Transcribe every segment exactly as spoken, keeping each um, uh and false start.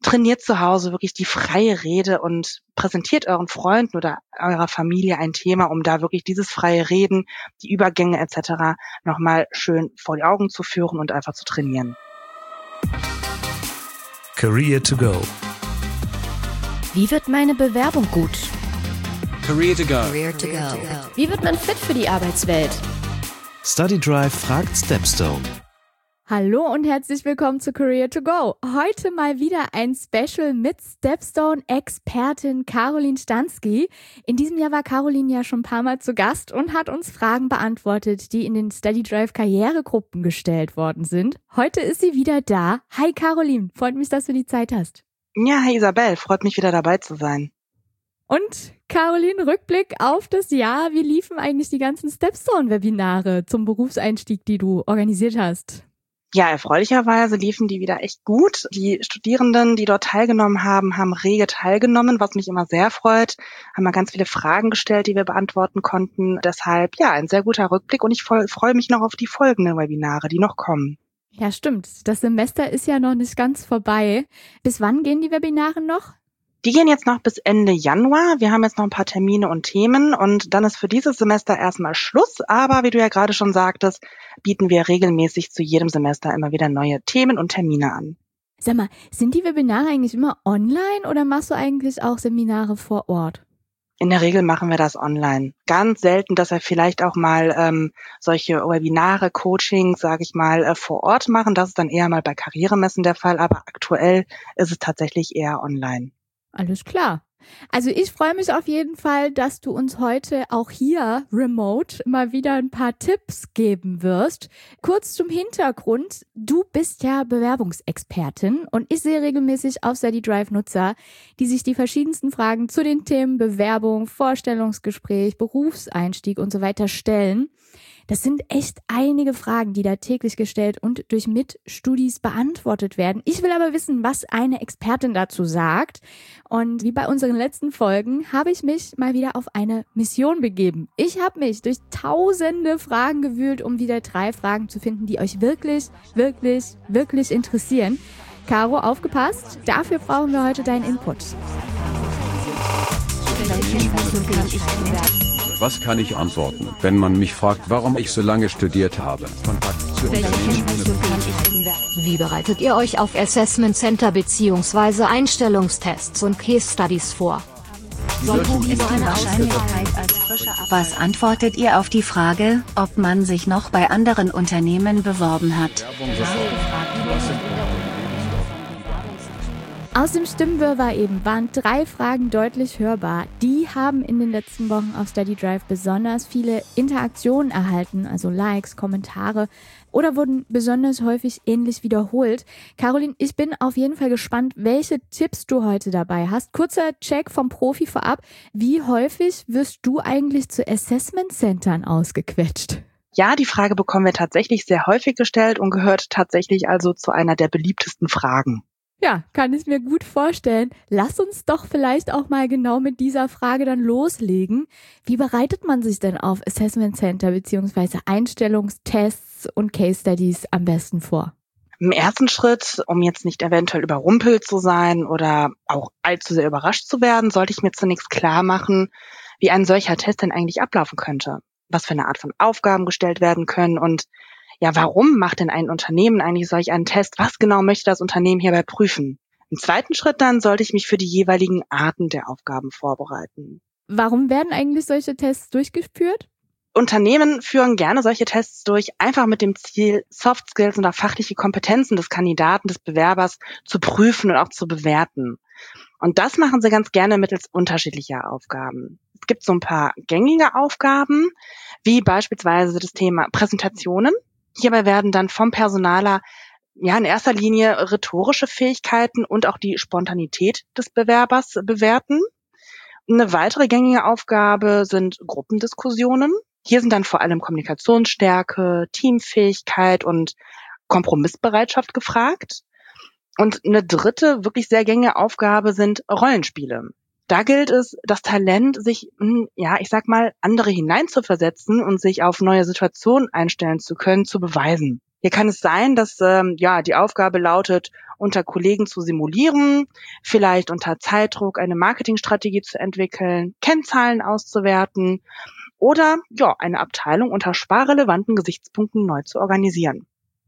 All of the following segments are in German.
trainiert zu Hause wirklich die freie Rede und präsentiert euren Freunden oder eurer Familie ein Thema, um da wirklich dieses freie Reden, die Übergänge et cetera nochmal schön vor die Augen zu führen und einfach zu trainieren. Career to go. Wie wird meine Bewerbung gut? Career to go. Career to go. Wie wird man fit für die Arbeitswelt? StudyDrive fragt Stepstone. Hallo und herzlich willkommen zu Career to Go. Heute mal wieder ein Special mit Stepstone-Expertin Caroline Stanski. In diesem Jahr war Caroline ja schon ein paar Mal zu Gast und hat uns Fragen beantwortet, die in den StudyDrive Karrieregruppen gestellt worden sind. Heute ist sie wieder da. Hi Caroline, freut mich, dass du die Zeit hast. Ja, hi Isabel, freut mich wieder dabei zu sein. Und Caroline, Rückblick auf das Jahr. Wie liefen eigentlich die ganzen Stepstone-Webinare zum Berufseinstieg, die du organisiert hast? Ja, erfreulicherweise liefen die wieder echt gut. Die Studierenden, die dort teilgenommen haben, haben rege teilgenommen, was mich immer sehr freut. Haben mal ganz viele Fragen gestellt, die wir beantworten konnten. Deshalb, ja, ein sehr guter Rückblick und ich freue mich noch auf die folgenden Webinare, die noch kommen. Ja, stimmt. Das Semester ist ja noch nicht ganz vorbei. Bis wann gehen die Webinare noch? Die gehen jetzt noch bis Ende Januar. Wir haben jetzt noch ein paar Termine und Themen und dann ist für dieses Semester erstmal Schluss. Aber wie du ja gerade schon sagtest, bieten wir regelmäßig zu jedem Semester immer wieder neue Themen und Termine an. Sag mal, sind die Webinare eigentlich immer online oder machst du eigentlich auch Seminare vor Ort? In der Regel machen wir das online. Ganz selten, dass wir vielleicht auch mal ähm, solche Webinare, Coachings, sage ich mal, äh, vor Ort machen. Das ist dann eher mal bei Karrieremessen der Fall, aber aktuell ist es tatsächlich eher online. Alles klar. Also ich freue mich auf jeden Fall, dass du uns heute auch hier remote mal wieder ein paar Tipps geben wirst. Kurz zum Hintergrund. Du bist ja Bewerbungsexpertin und ich sehe regelmäßig auf StudyDrive Nutzer, die sich die verschiedensten Fragen zu den Themen Bewerbung, Vorstellungsgespräch, Berufseinstieg und so weiter stellen. Das sind echt einige Fragen, die da täglich gestellt und durch Mitstudis beantwortet werden. Ich will aber wissen, was eine Expertin dazu sagt. Und wie bei unseren letzten Folgen habe ich mich mal wieder auf eine Mission begeben. Ich habe mich durch tausende Fragen gewühlt, um wieder drei Fragen zu finden, die euch wirklich, wirklich, wirklich interessieren. Caro, aufgepasst. Dafür brauchen wir heute deinen Input. Was kann ich antworten, wenn man mich fragt, warum ich so lange studiert habe? Wie bereitet ihr euch auf Assessment Center bzw. Einstellungstests und Case Studies vor? Was antwortet ihr auf die Frage, ob man sich noch bei anderen Unternehmen beworben hat? Aus dem Stimmenwirrwarr eben waren drei Fragen deutlich hörbar. Die haben in den letzten Wochen auf StudyDrive besonders viele Interaktionen erhalten, also Likes, Kommentare oder wurden besonders häufig ähnlich wiederholt. Caroline, ich bin auf jeden Fall gespannt, welche Tipps du heute dabei hast. Kurzer Check vom Profi vorab. Wie häufig wirst du eigentlich zu Assessment Centern ausgequetscht? Ja, die Frage bekommen wir tatsächlich sehr häufig gestellt und gehört tatsächlich also zu einer der beliebtesten Fragen. Ja, kann ich mir gut vorstellen. Lass uns doch vielleicht auch mal genau mit dieser Frage dann loslegen. Wie bereitet man sich denn auf Assessment Center bzw. Einstellungstests und Case Studies am besten vor? Im ersten Schritt, um jetzt nicht eventuell überrumpelt zu sein oder auch allzu sehr überrascht zu werden, sollte ich mir zunächst klar machen, wie ein solcher Test denn eigentlich ablaufen könnte. Was für eine Art von Aufgaben gestellt werden können und ja, warum macht denn ein Unternehmen eigentlich solch einen Test? Was genau möchte das Unternehmen hierbei prüfen? Im zweiten Schritt dann sollte ich mich für die jeweiligen Arten der Aufgaben vorbereiten. Warum werden eigentlich solche Tests durchgeführt? Unternehmen führen gerne solche Tests durch, einfach mit dem Ziel, Soft Skills und auch fachliche Kompetenzen des Kandidaten, des Bewerbers zu prüfen und auch zu bewerten. Und das machen sie ganz gerne mittels unterschiedlicher Aufgaben. Es gibt so ein paar gängige Aufgaben, wie beispielsweise das Thema Präsentationen. Hierbei werden dann vom Personaler ja in erster Linie rhetorische Fähigkeiten und auch die Spontanität des Bewerbers bewerten. Eine weitere gängige Aufgabe sind Gruppendiskussionen. Hier sind dann vor allem Kommunikationsstärke, Teamfähigkeit und Kompromissbereitschaft gefragt. Und eine dritte, wirklich sehr gängige Aufgabe sind Rollenspiele. Da gilt es, das Talent, sich, ja, ich sag mal, andere hineinzuversetzen und sich auf neue Situationen einstellen zu können, zu beweisen. Hier kann es sein, dass ähm, ja die Aufgabe lautet, unter Kollegen zu simulieren, vielleicht unter Zeitdruck eine Marketingstrategie zu entwickeln, Kennzahlen auszuwerten oder ja eine Abteilung unter sparrelevanten Gesichtspunkten neu zu organisieren.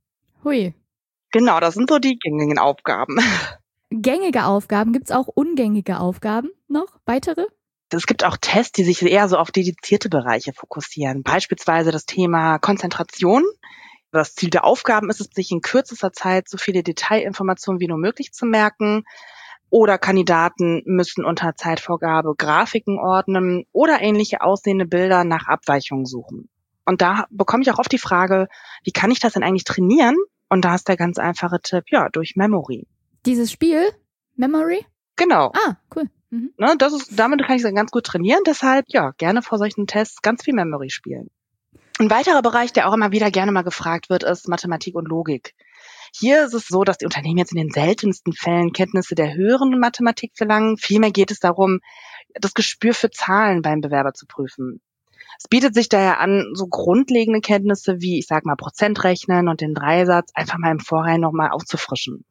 Hui. Genau, das sind so die gängigen Aufgaben. Gängige Aufgaben, gibt's auch ungängige Aufgaben noch? Weitere? Es gibt auch Tests, die sich eher so auf dedizierte Bereiche fokussieren. Beispielsweise das Thema Konzentration. Das Ziel der Aufgaben ist es, sich in kürzester Zeit so viele Detailinformationen wie nur möglich zu merken. Oder Kandidaten müssen unter Zeitvorgabe Grafiken ordnen oder ähnliche aussehende Bilder nach Abweichungen suchen. Und da bekomme ich auch oft die Frage, wie kann ich das denn eigentlich trainieren? Und da ist der ganz einfache Tipp, ja, durch Memory. Dieses Spiel, Memory? Genau. Ah, cool. Mhm. Ne, das ist, damit kann ich es ganz gut trainieren. Deshalb, ja, gerne vor solchen Tests ganz viel Memory spielen. Ein weiterer Bereich, der auch immer wieder gerne mal gefragt wird, ist Mathematik und Logik. Hier ist es so, dass die Unternehmen jetzt in den seltensten Fällen Kenntnisse der höheren Mathematik verlangen. Vielmehr geht es darum, das Gespür für Zahlen beim Bewerber zu prüfen. Es bietet sich daher an, so grundlegende Kenntnisse wie, ich sag mal, Prozentrechnen und den Dreisatz einfach mal im Vorhinein nochmal aufzufrischen.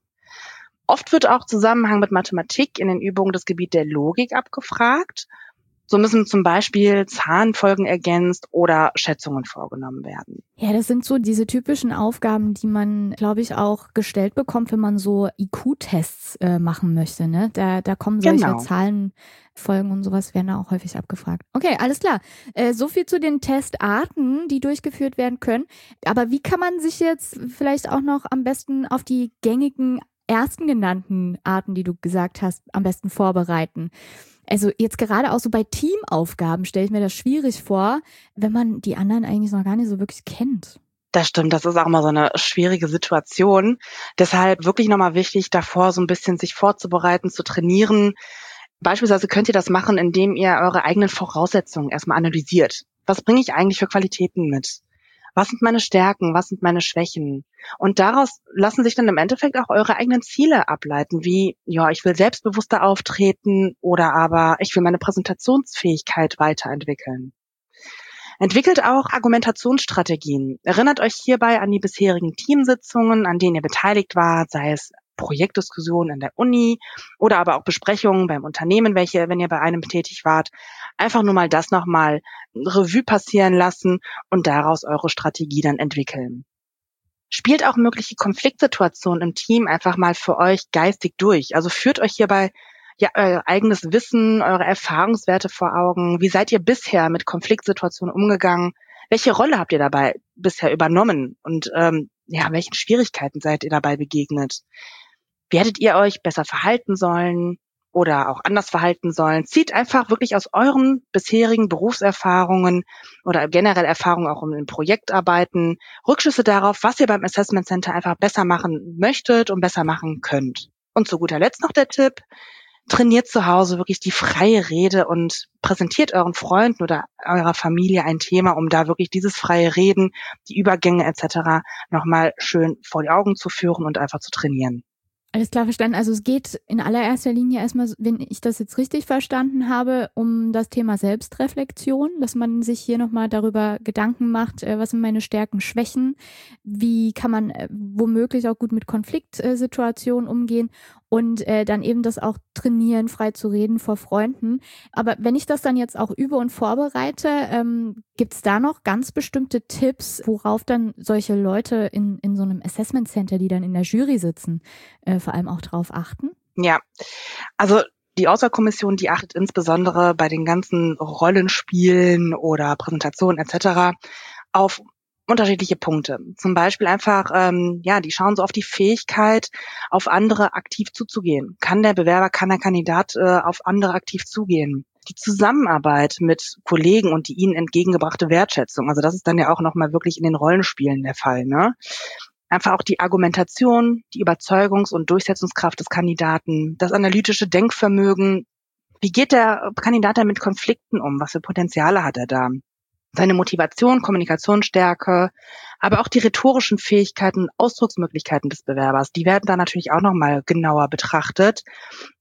Oft wird auch Zusammenhang mit Mathematik in den Übungen das Gebiet der Logik abgefragt. So müssen zum Beispiel Zahlenfolgen ergänzt oder Schätzungen vorgenommen werden. Ja, das sind so diese typischen Aufgaben, die man, glaube ich, auch gestellt bekommt, wenn man so I Q-Tests äh, machen möchte. Ne? Da, da kommen solche Genau. Zahlenfolgen und sowas, werden da auch häufig abgefragt. Okay, alles klar. Äh, so viel zu den Testarten, die durchgeführt werden können. Aber wie kann man sich jetzt vielleicht auch noch am besten auf die gängigen ersten genannten Arten, die du gesagt hast, am besten vorbereiten? Also jetzt gerade auch so bei Teamaufgaben stelle ich mir das schwierig vor, wenn man die anderen eigentlich noch gar nicht so wirklich kennt. Das stimmt, das ist auch mal so eine schwierige Situation. Deshalb wirklich nochmal wichtig, davor so ein bisschen sich vorzubereiten, zu trainieren. Beispielsweise könnt ihr das machen, indem ihr eure eigenen Voraussetzungen erstmal analysiert. Was bringe ich eigentlich für Qualitäten mit? Was sind meine Stärken? Was sind meine Schwächen? Und daraus lassen sich dann im Endeffekt auch eure eigenen Ziele ableiten, wie, ja, ich will selbstbewusster auftreten oder aber ich will meine Präsentationsfähigkeit weiterentwickeln. Entwickelt auch Argumentationsstrategien. Erinnert euch hierbei an die bisherigen Teamsitzungen, an denen ihr beteiligt wart, sei es Projektdiskussionen in der Uni oder aber auch Besprechungen beim Unternehmen, welche, wenn ihr bei einem tätig wart, einfach nur mal das nochmal Revue passieren lassen und daraus eure Strategie dann entwickeln. Spielt auch mögliche Konfliktsituationen im Team einfach mal für euch geistig durch. Also führt euch hierbei ja euer eigenes Wissen, eure Erfahrungswerte vor Augen. Wie seid ihr bisher mit Konfliktsituationen umgegangen? Welche Rolle habt ihr dabei bisher übernommen? Und ähm, ja, welchen Schwierigkeiten seid ihr dabei begegnet? Wie hättet ihr euch besser verhalten sollen oder auch anders verhalten sollen? Zieht einfach wirklich aus euren bisherigen Berufserfahrungen oder generell Erfahrungen auch in Projektarbeiten Rückschlüsse darauf, was ihr beim Assessment Center einfach besser machen möchtet und besser machen könnt. Und zu guter Letzt noch der Tipp: Trainiert zu Hause wirklich die freie Rede und präsentiert euren Freunden oder eurer Familie ein Thema, um da wirklich dieses freie Reden, die Übergänge et cetera nochmal schön vor die Augen zu führen und einfach zu trainieren. Alles klar verstanden. Also es geht in allererster Linie erstmal, wenn ich das jetzt richtig verstanden habe, um das Thema Selbstreflexion, dass man sich hier nochmal darüber Gedanken macht, was sind meine Stärken, Schwächen, wie kann man womöglich auch gut mit Konfliktsituationen umgehen und äh, dann eben das auch trainieren, frei zu reden vor Freunden. Aber wenn ich das dann jetzt auch übe und vorbereite, ähm, gibt es da noch ganz bestimmte Tipps, worauf dann solche Leute in, in so einem Assessment Center, die dann in der Jury sitzen, äh, vor allem auch drauf achten? Ja, also die Auswahlkommission, die achtet insbesondere bei den ganzen Rollenspielen oder Präsentationen et cetera auf unterschiedliche Punkte. Zum Beispiel einfach, ähm, ja, die schauen so auf die Fähigkeit, auf andere aktiv zuzugehen. Kann der Bewerber, kann der Kandidat äh, auf andere aktiv zugehen? Die Zusammenarbeit mit Kollegen und die ihnen entgegengebrachte Wertschätzung. Also das ist dann ja auch nochmal wirklich in den Rollenspielen der Fall, ne? Einfach auch die Argumentation, die Überzeugungs- und Durchsetzungskraft des Kandidaten, das analytische Denkvermögen. Wie geht der Kandidat da mit Konflikten um? Was für Potenziale hat er da? Seine Motivation, Kommunikationsstärke, aber auch die rhetorischen Fähigkeiten und Ausdrucksmöglichkeiten des Bewerbers, die werden da natürlich auch nochmal genauer betrachtet.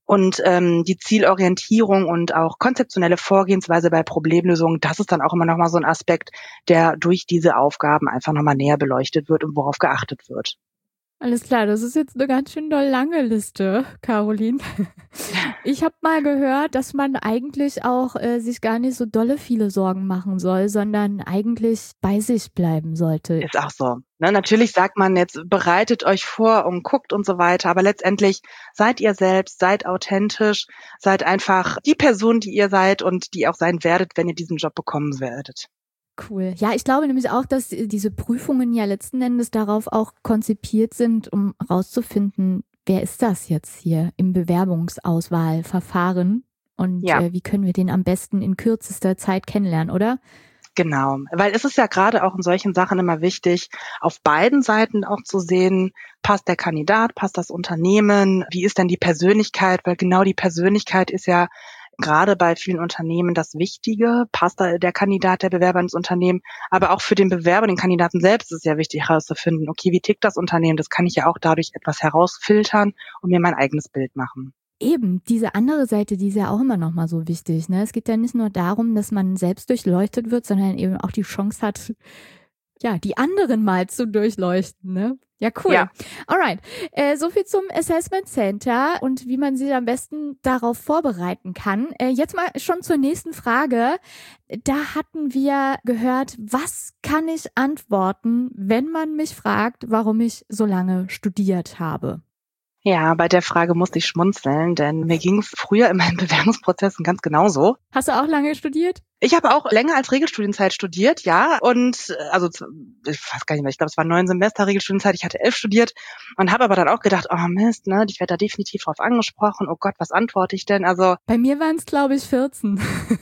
Und ähm, die Zielorientierung und auch konzeptionelle Vorgehensweise bei Problemlösungen, das ist dann auch immer nochmal so ein Aspekt, der durch diese Aufgaben einfach nochmal näher beleuchtet wird und worauf geachtet wird. Alles klar, das ist jetzt eine ganz schön doll lange Liste, Caroline. Ich habe mal gehört, dass man eigentlich auch äh, sich gar nicht so dolle viele Sorgen machen soll, sondern eigentlich bei sich bleiben sollte. Ist auch so. Ne, natürlich sagt man jetzt, bereitet euch vor und guckt und so weiter, aber letztendlich seid ihr selbst, seid authentisch, seid einfach die Person, die ihr seid und die auch sein werdet, wenn ihr diesen Job bekommen werdet. Cool. Ja, ich glaube nämlich auch, dass diese Prüfungen ja letzten Endes darauf auch konzipiert sind, um rauszufinden, wer ist das jetzt hier im Bewerbungsauswahlverfahren und ja. äh, wie können wir den am besten in kürzester Zeit kennenlernen, oder? Genau, weil es ist ja gerade auch in solchen Sachen immer wichtig, auf beiden Seiten auch zu sehen, passt der Kandidat, passt das Unternehmen, wie ist denn die Persönlichkeit, weil genau die Persönlichkeit ist ja gerade bei vielen Unternehmen das Wichtige, passt da der Kandidat, der Bewerber ins Unternehmen, aber auch für den Bewerber, den Kandidaten selbst ist es ja wichtig herauszufinden, okay, wie tickt das Unternehmen, das kann ich ja auch dadurch etwas herausfiltern und mir mein eigenes Bild machen. Eben, diese andere Seite, die ist ja auch immer noch mal so wichtig, ne? Es geht ja nicht nur darum, dass man selbst durchleuchtet wird, sondern eben auch die Chance hat, ja, die anderen mal zu durchleuchten, ne? Ja, cool. Ja. Alright. Äh, so viel zum Assessment Center und wie man sich am besten darauf vorbereiten kann. Äh, jetzt mal schon zur nächsten Frage. Da hatten wir gehört, was kann ich antworten, wenn man mich fragt, warum ich so lange studiert habe? Ja, bei der Frage musste ich schmunzeln, denn mir ging es früher in meinen Bewerbungsprozessen ganz genauso. Hast du auch lange studiert? Ich habe auch länger als Regelstudienzeit studiert, ja. Und also ich weiß gar nicht mehr, ich glaube, es war neun Semester Regelstudienzeit, ich hatte elf studiert und habe aber dann auch gedacht, oh Mist, ne, ich werde da definitiv drauf angesprochen, oh Gott, was antworte ich denn? Also bei mir waren es, glaube ich, vierzehn.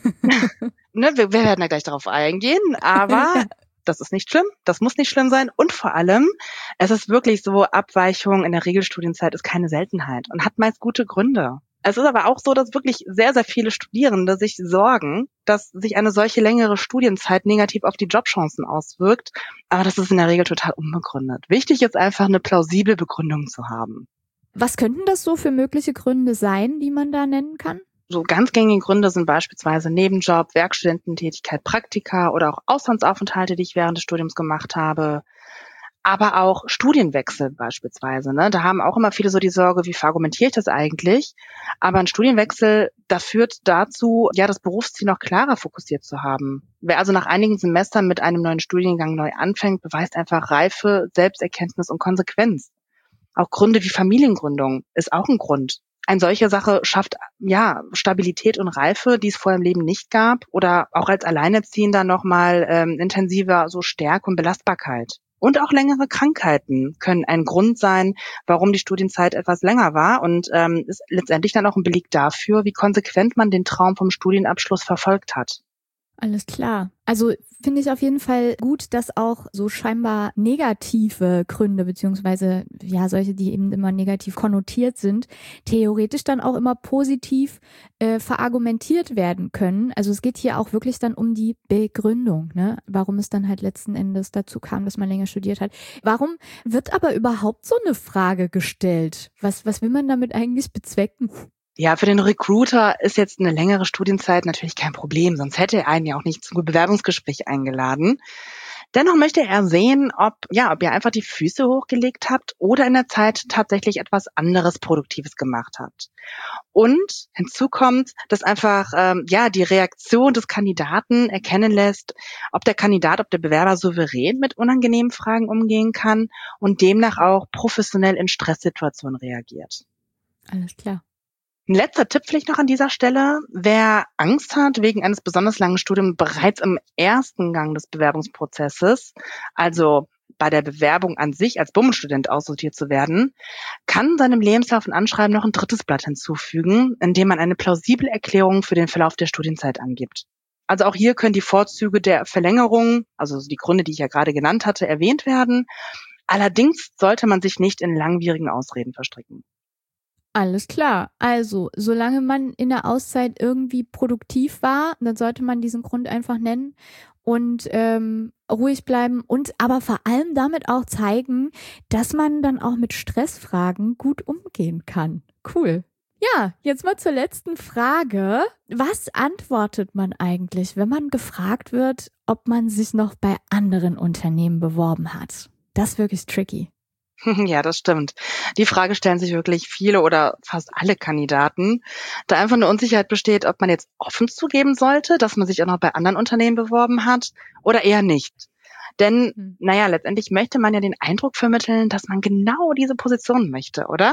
ne, wir, wir werden da gleich darauf eingehen, aber das ist nicht schlimm, das muss nicht schlimm sein und vor allem, es ist wirklich so, Abweichung in der Regelstudienzeit ist keine Seltenheit und hat meist gute Gründe. Es ist aber auch so, dass wirklich sehr, sehr viele Studierende sich sorgen, dass sich eine solche längere Studienzeit negativ auf die Jobchancen auswirkt, aber das ist in der Regel total unbegründet. Wichtig ist einfach, eine plausible Begründung zu haben. Was könnten das so für mögliche Gründe sein, die man da nennen kann? So ganz gängige Gründe sind beispielsweise Nebenjob, Werkstudententätigkeit, Praktika oder auch Auslandsaufenthalte, die ich während des Studiums gemacht habe. Aber auch Studienwechsel beispielsweise. Ne? Da haben auch immer viele so die Sorge, wie verargumentiere ich das eigentlich? Aber ein Studienwechsel, da führt dazu, ja, das Berufsziel noch klarer fokussiert zu haben. Wer also nach einigen Semestern mit einem neuen Studiengang neu anfängt, beweist einfach Reife, Selbsterkenntnis und Konsequenz. Auch Gründe wie Familiengründung ist auch ein Grund. Eine solche Sache schafft ja Stabilität und Reife, die es vorher im Leben nicht gab, oder auch als Alleinerziehender nochmal ähm, intensiver so Stärke und Belastbarkeit. Und auch längere Krankheiten können ein Grund sein, warum die Studienzeit etwas länger war und ähm, ist letztendlich dann auch ein Beleg dafür, wie konsequent man den Traum vom Studienabschluss verfolgt hat. Alles klar. Also finde ich auf jeden Fall gut, dass auch so scheinbar negative Gründe, beziehungsweise ja solche, die eben immer negativ konnotiert sind, theoretisch dann auch immer positiv äh, verargumentiert werden können. Also es geht hier auch wirklich dann um die Begründung, ne? Warum es dann halt letzten Endes dazu kam, dass man länger studiert hat. Warum wird aber überhaupt so eine Frage gestellt? Was, was will man damit eigentlich bezwecken? Ja, für den Recruiter ist jetzt eine längere Studienzeit natürlich kein Problem, sonst hätte er einen ja auch nicht zum Bewerbungsgespräch eingeladen. Dennoch möchte er sehen, ob ja, ob ihr einfach die Füße hochgelegt habt oder in der Zeit tatsächlich etwas anderes Produktives gemacht habt. Und hinzu kommt, dass einfach ähm, ja die Reaktion des Kandidaten erkennen lässt, ob der Kandidat, ob der Bewerber souverän mit unangenehmen Fragen umgehen kann und demnach auch professionell in Stresssituationen reagiert. Alles klar. Ein letzter Tipp vielleicht noch an dieser Stelle. Wer Angst hat, wegen eines besonders langen Studiums bereits im ersten Gang des Bewerbungsprozesses, also bei der Bewerbung an sich als Bummenstudent aussortiert zu werden, kann seinem Lebenslauf und Anschreiben noch ein drittes Blatt hinzufügen, in dem man eine plausible Erklärung für den Verlauf der Studienzeit angibt. Also auch hier können die Vorzüge der Verlängerung, also die Gründe, die ich ja gerade genannt hatte, erwähnt werden. Allerdings sollte man sich nicht in langwierigen Ausreden verstricken. Alles klar. Also, solange man in der Auszeit irgendwie produktiv war, dann sollte man diesen Grund einfach nennen und ähm, ruhig bleiben und aber vor allem damit auch zeigen, dass man dann auch mit Stressfragen gut umgehen kann. Cool. Ja, jetzt mal zur letzten Frage. Was antwortet man eigentlich, wenn man gefragt wird, ob man sich noch bei anderen Unternehmen beworben hat? Das ist wirklich tricky. Ja, das stimmt. Die Frage stellen sich wirklich viele oder fast alle Kandidaten, da einfach eine Unsicherheit besteht, ob man jetzt offen zugeben sollte, dass man sich auch noch bei anderen Unternehmen beworben hat oder eher nicht. Denn, hm. naja, letztendlich möchte man ja den Eindruck vermitteln, dass man genau diese Position möchte, oder?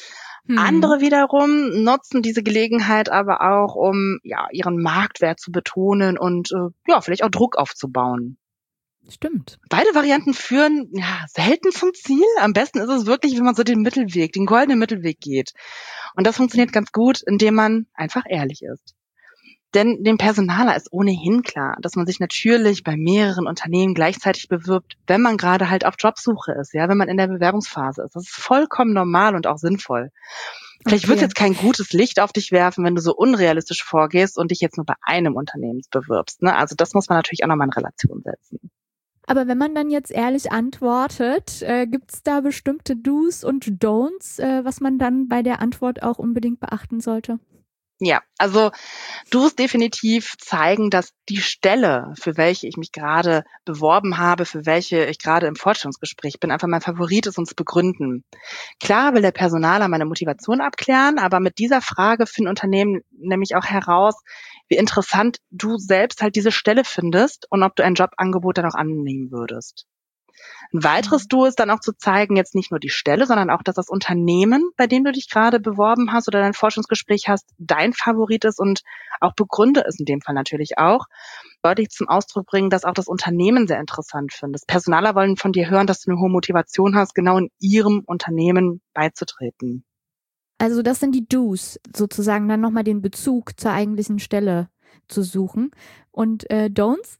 Hm. Andere wiederum nutzen diese Gelegenheit aber auch, um ja ihren Marktwert zu betonen und äh, ja vielleicht auch Druck aufzubauen. Stimmt. Beide Varianten führen ja selten zum Ziel. Am besten ist es wirklich, wenn man so den Mittelweg, den goldenen Mittelweg geht. Und das funktioniert ganz gut, indem man einfach ehrlich ist. Denn dem Personaler ist ohnehin klar, dass man sich natürlich bei mehreren Unternehmen gleichzeitig bewirbt, wenn man gerade halt auf Jobsuche ist, ja, wenn man in der Bewerbungsphase ist. Das ist vollkommen normal und auch sinnvoll. Vielleicht okay. wird es jetzt kein gutes Licht auf dich werfen, wenn du so unrealistisch vorgehst und dich jetzt nur bei einem Unternehmen bewirbst. Ne? Also das muss man natürlich auch nochmal in Relation setzen. Aber wenn man dann jetzt ehrlich antwortet, äh, gibt es da bestimmte Do's und Don'ts, äh, was man dann bei der Antwort auch unbedingt beachten sollte? Ja, also Do's definitiv zeigen, dass die Stelle, für welche ich mich gerade beworben habe, für welche ich gerade im Vorstellungsgespräch bin, einfach mein Favorit ist und es begründen. Klar will der Personaler meine Motivation abklären, aber mit dieser Frage finden Unternehmen nämlich auch heraus, wie interessant du selbst halt diese Stelle findest und ob du ein Jobangebot dann auch annehmen würdest. Ein weiteres Do ist dann auch zu zeigen, jetzt nicht nur die Stelle, sondern auch, dass das Unternehmen, bei dem du dich gerade beworben hast oder dein Forschungsgespräch hast, dein Favorit ist und auch begründe es in dem Fall natürlich auch, deutlich zum Ausdruck bringen, dass auch das Unternehmen sehr interessant findest. Personaler wollen von dir hören, dass du eine hohe Motivation hast, genau in ihrem Unternehmen beizutreten. Also das sind die Do's, sozusagen dann nochmal den Bezug zur eigentlichen Stelle zu suchen. Und äh, Don'ts?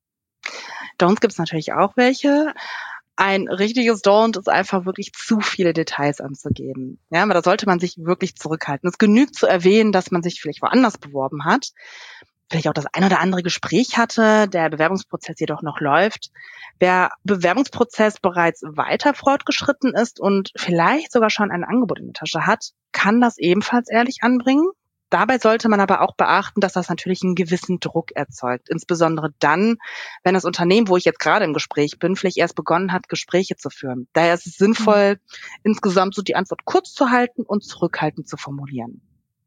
Don'ts gibt es natürlich auch welche. Ein richtiges Don't ist einfach wirklich zu viele Details anzugeben. Ja, aber da sollte man sich wirklich zurückhalten. Es genügt zu erwähnen, dass man sich vielleicht woanders beworben hat, vielleicht auch das ein oder andere Gespräch hatte, der Bewerbungsprozess jedoch noch läuft. Wer Bewerbungsprozess bereits weiter fortgeschritten ist und vielleicht sogar schon ein Angebot in der Tasche hat, kann das ebenfalls ehrlich anbringen. Dabei sollte man aber auch beachten, dass das natürlich einen gewissen Druck erzeugt. Insbesondere dann, wenn das Unternehmen, wo ich jetzt gerade im Gespräch bin, vielleicht erst begonnen hat, Gespräche zu führen. Daher ist es sinnvoll, mhm. insgesamt so die Antwort kurz zu halten und zurückhaltend zu formulieren.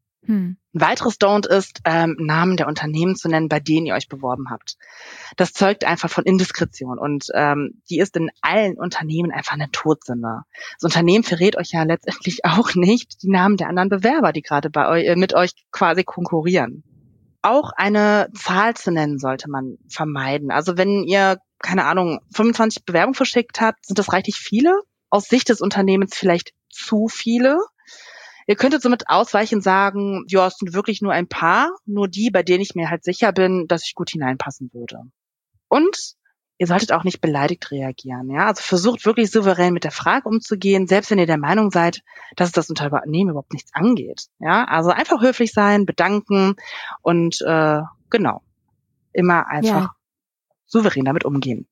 Hm. Ein weiteres Don't ist, ähm, Namen der Unternehmen zu nennen, bei denen ihr euch beworben habt. Das zeugt einfach von Indiskretion und ähm, die ist in allen Unternehmen einfach eine Todsünde. Das Unternehmen verrät euch ja letztendlich auch nicht die Namen der anderen Bewerber, die gerade bei euch, äh, mit euch quasi konkurrieren. Auch eine Zahl zu nennen sollte man vermeiden. Also wenn ihr, keine Ahnung, fünfundzwanzig Bewerbungen verschickt habt, sind das reichlich viele. Aus Sicht des Unternehmens vielleicht zu viele. Ihr könntet somit ausweichend sagen, ja, es sind wirklich nur ein paar, nur die, bei denen ich mir halt sicher bin, dass ich gut hineinpassen würde. Und ihr solltet auch nicht beleidigt reagieren, ja. Also versucht wirklich souverän mit der Frage umzugehen, selbst wenn ihr der Meinung seid, dass es das Unternehmen überhaupt nichts angeht, ja. Also einfach höflich sein, bedanken und äh, genau, immer einfach ja. souverän damit umgehen.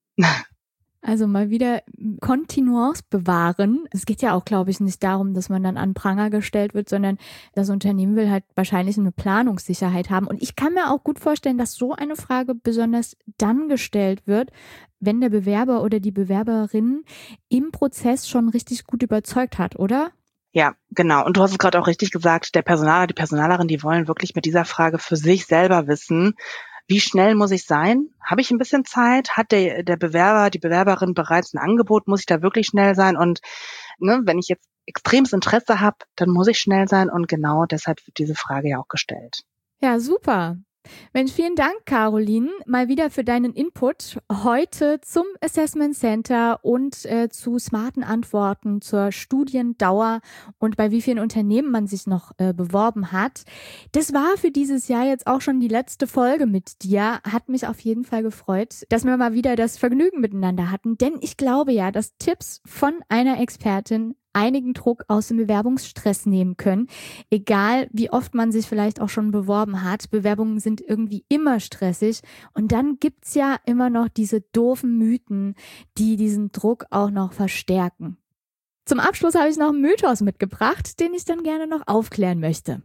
Also mal wieder Kontinuance bewahren. Es geht ja auch, glaube ich, nicht darum, dass man dann an Pranger gestellt wird, sondern das Unternehmen will halt wahrscheinlich eine Planungssicherheit haben. Und ich kann mir auch gut vorstellen, dass so eine Frage besonders dann gestellt wird, wenn der Bewerber oder die Bewerberin im Prozess schon richtig gut überzeugt hat, oder? Ja, genau. Und du hast es gerade auch richtig gesagt, der Personaler, die Personalerin, die wollen wirklich mit dieser Frage für sich selber wissen, wie schnell muss ich sein? Habe ich ein bisschen Zeit? Hat der, der Bewerber, die Bewerberin bereits ein Angebot? Muss ich da wirklich schnell sein? Und ne, wenn ich jetzt extremes Interesse habe, dann muss ich schnell sein. Und genau deshalb wird diese Frage ja auch gestellt. Ja, super. Mensch, vielen Dank, Caroline, mal wieder für deinen Input heute zum Assessment Center und äh, zu smarten Antworten zur Studiendauer und bei wie vielen Unternehmen man sich noch äh, beworben hat. Das war für dieses Jahr jetzt auch schon die letzte Folge mit dir. Hat mich auf jeden Fall gefreut, dass wir mal wieder das Vergnügen miteinander hatten, denn ich glaube ja, dass Tipps von einer Expertin einigen Druck aus dem Bewerbungsstress nehmen können. Egal, wie oft man sich vielleicht auch schon beworben hat. Bewerbungen sind irgendwie immer stressig. Und dann gibt's ja immer noch diese doofen Mythen, die diesen Druck auch noch verstärken. Zum Abschluss habe ich noch einen Mythos mitgebracht, den ich dann gerne noch aufklären möchte.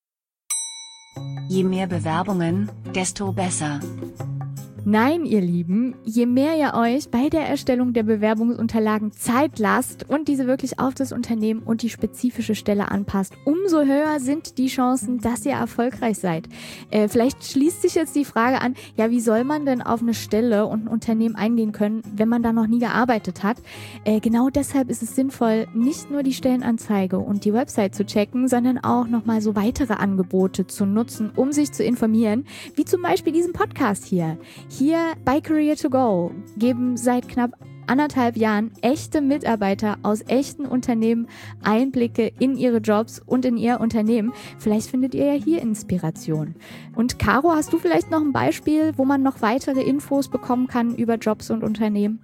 Je mehr Bewerbungen, desto besser. Nein, ihr Lieben, je mehr ihr euch bei der Erstellung der Bewerbungsunterlagen Zeit lasst und diese wirklich auf das Unternehmen und die spezifische Stelle anpasst, umso höher sind die Chancen, dass ihr erfolgreich seid. Äh, vielleicht schließt sich jetzt die Frage an, ja, wie soll man denn auf eine Stelle und ein Unternehmen eingehen können, wenn man da noch nie gearbeitet hat? Äh, genau deshalb ist es sinnvoll, nicht nur die Stellenanzeige und die Website zu checken, sondern auch nochmal so weitere Angebote zu nutzen, um sich zu informieren, wie zum Beispiel diesen Podcast hier. Hier bei Career to Go geben seit knapp anderthalb Jahren echte Mitarbeiter aus echten Unternehmen Einblicke in ihre Jobs und in ihr Unternehmen. Vielleicht findet ihr ja hier Inspiration. Und Caro, hast du vielleicht noch ein Beispiel, wo man noch weitere Infos bekommen kann über Jobs und Unternehmen?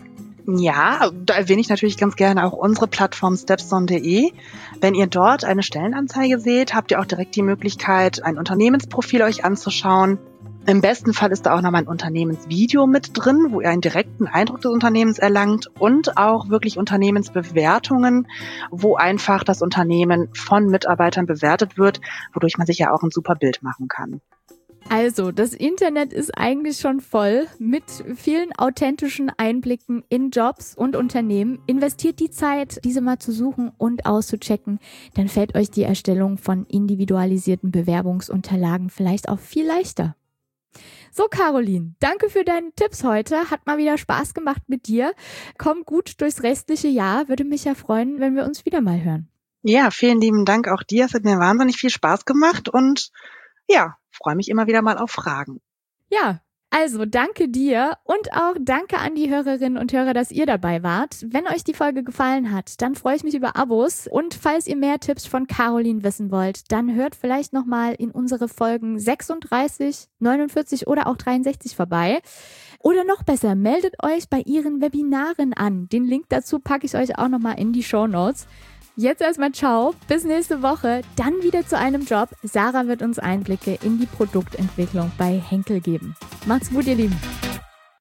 Ja, da erwähne ich natürlich ganz gerne auch unsere Plattform stepstone punkt de. Wenn ihr dort eine Stellenanzeige seht, habt ihr auch direkt die Möglichkeit, ein Unternehmensprofil euch anzuschauen. Im besten Fall ist da auch nochmal ein Unternehmensvideo mit drin, wo ihr einen direkten Eindruck des Unternehmens erlangt und auch wirklich Unternehmensbewertungen, wo einfach das Unternehmen von Mitarbeitern bewertet wird, wodurch man sich ja auch ein super Bild machen kann. Also, das Internet ist eigentlich schon voll mit vielen authentischen Einblicken in Jobs und Unternehmen. Investiert die Zeit, diese mal zu suchen und auszuchecken. Dann fällt euch die Erstellung von individualisierten Bewerbungsunterlagen vielleicht auch viel leichter. So, Caroline, danke für deine Tipps heute. Hat mal wieder Spaß gemacht mit dir. Komm gut durchs restliche Jahr. Würde mich ja freuen, wenn wir uns wieder mal hören. Ja, vielen lieben Dank auch dir. Es hat mir wahnsinnig viel Spaß gemacht und ja, freue mich immer wieder mal auf Fragen. Ja, also danke dir und auch danke an die Hörerinnen und Hörer, dass ihr dabei wart. Wenn euch die Folge gefallen hat, dann freue ich mich über Abos. Und falls ihr mehr Tipps von Caroline wissen wollt, dann hört vielleicht nochmal in unsere Folgen sechsunddreißig, neunundvierzig oder auch dreiundsechzig vorbei. Oder noch besser, meldet euch bei ihren Webinaren an. Den Link dazu packe ich euch auch nochmal in die Shownotes. Jetzt erstmal ciao, bis nächste Woche, dann wieder zu einem Job. Sarah wird uns Einblicke in die Produktentwicklung bei Henkel geben. Macht's gut, ihr Lieben.